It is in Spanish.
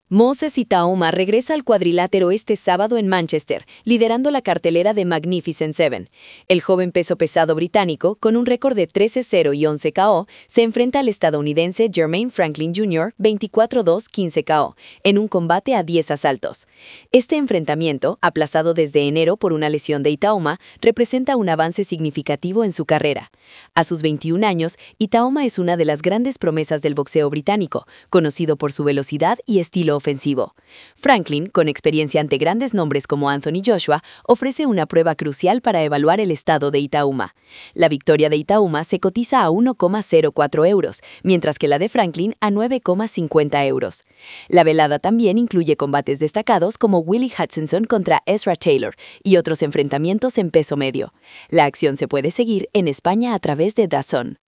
Moses Itauma regresa al cuadrilátero este sábado en Manchester, liderando la cartelera de Magnificent Seven. El joven peso pesado británico, con un récord de 13-0 y 11 KO, se enfrenta al estadounidense Jermaine Franklin Jr. 24-2, 15 KO, en un combate a 10 asaltos. Este enfrentamiento, aplazado desde enero por una lesión de Itauma, representa un avance significativo en su carrera. A sus 21 años, Itauma es una de las grandes promesas del boxeo británico, conocido por su velocidad y estilo ofensivo. Franklin, con experiencia ante grandes nombres como Anthony Joshua, ofrece una prueba crucial para evaluar el estado de Itauma. La victoria de Itauma se cotiza a 1,04 euros, mientras que la de Franklin a 9,50 euros. La velada también incluye combates destacados como Willie Hutchinson contra Ezra Taylor y otros enfrentamientos en peso medio. La acción se puede seguir en España a través de DAZN.